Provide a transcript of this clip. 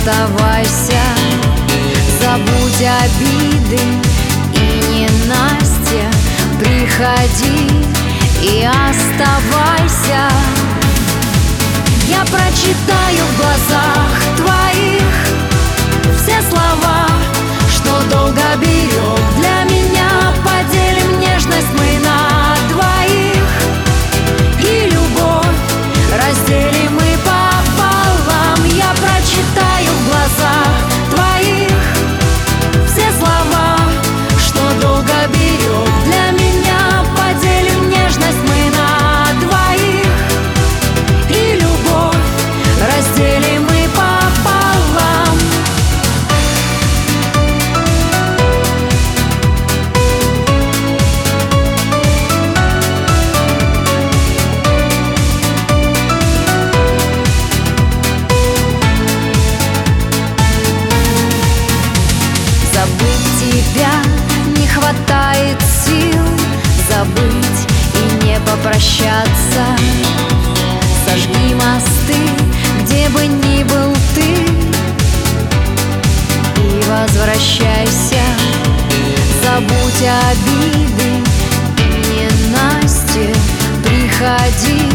оставайся. Забудь обиды и ненастья, приходи и оставайся. Я прочитаю в глазах твоих все слова, что долго берег для меня. Поделим нежность мы на двоих, и любовь разделим мы пополам. Я прочитаю в глазах твоих все слова, что долго берег для меня. Поделим нежность мы на двоих, и любовь разделим мы пополам. Забыть тебя не хватает сил, забыть и не попрощаться. Сожги мосты, где бы ни был ты, и возвращайся. Забудь обиды и ненастья, приходи